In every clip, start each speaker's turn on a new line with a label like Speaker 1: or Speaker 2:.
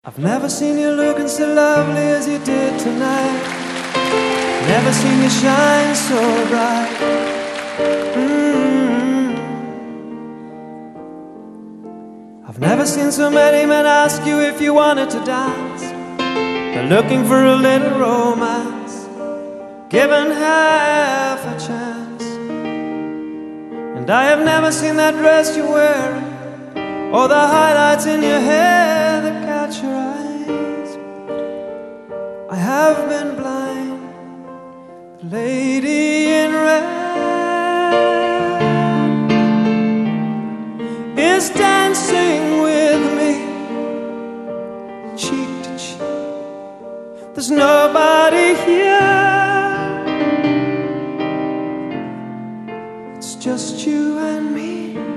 Speaker 1: I've never seen you looking so lovely as you did tonight. Never seen you shine so bright. I've never seen so many men ask you if you wanted to dance. They're looking for a little romance, given half a chance. And I have never seen that dress you're wearing, or the highlights in your hair that catch your eyes. I have been blind. The lady in red is dancing with me, cheek to cheek. There's nobody here, it's just you and me.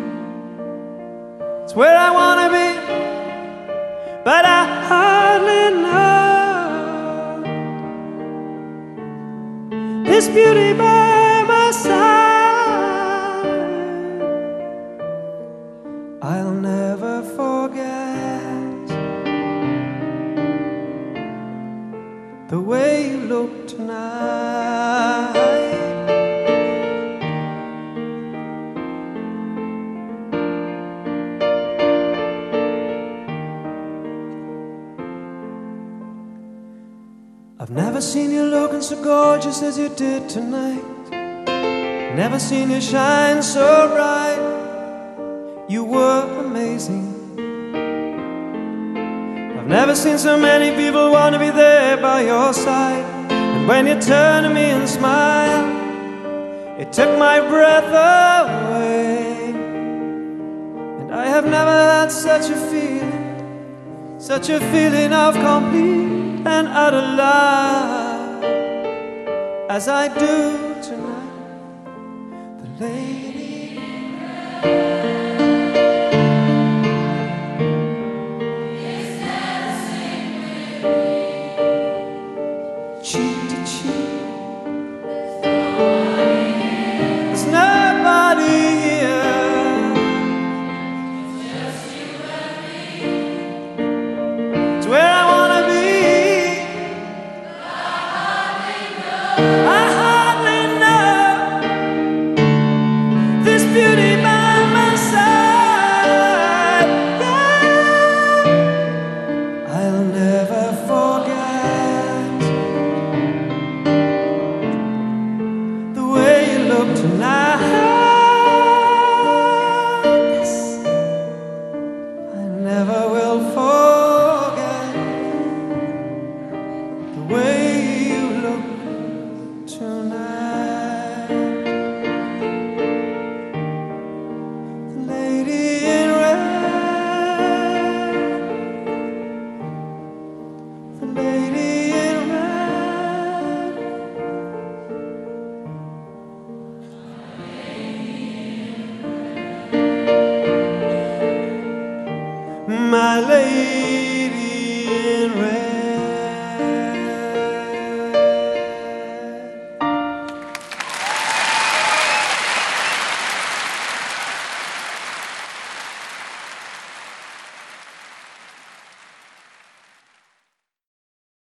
Speaker 1: It's where I wanna be, but I hardly know this beauty by my side. I'll never forget the way you look tonight. I've never seen you looking so gorgeous as you did tonight. Never seen you shine so bright. You were amazing. I've never seen so many people want to be there by your side. And when you turned to me and smiled, it took my breath away. And I have never had such a feeling of complete and utter love as I do tonight. The lady